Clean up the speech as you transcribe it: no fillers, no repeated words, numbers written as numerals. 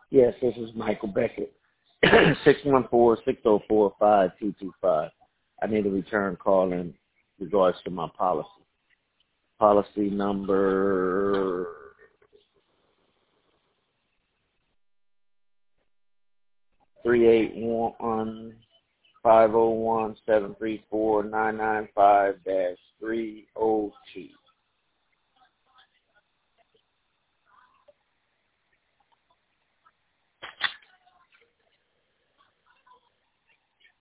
Yes, this is Michael Beckett. 614-604-5225. I need a return call in regards to my policy. Policy number 381-501-734-995-302.